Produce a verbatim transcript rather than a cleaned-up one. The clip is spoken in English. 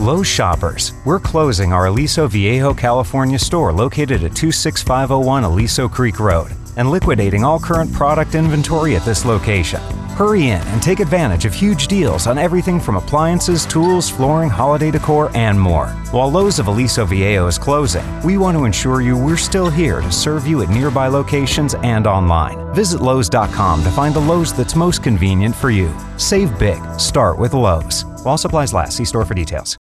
Lowe's shoppers, we're closing our Aliso Viejo, California store located at two six five oh one Aliso Creek Road and liquidating all current product inventory at this location. Hurry in and take advantage of huge deals on everything from appliances, tools, flooring, holiday decor, and more. While Lowe's of Aliso Viejo is closing, we want to ensure you we're still here to serve you at nearby locations and online. Visit Lowe's dot com to find the Lowe's that's most convenient for you. Save big. Start with Lowe's. While supplies last, see store for details.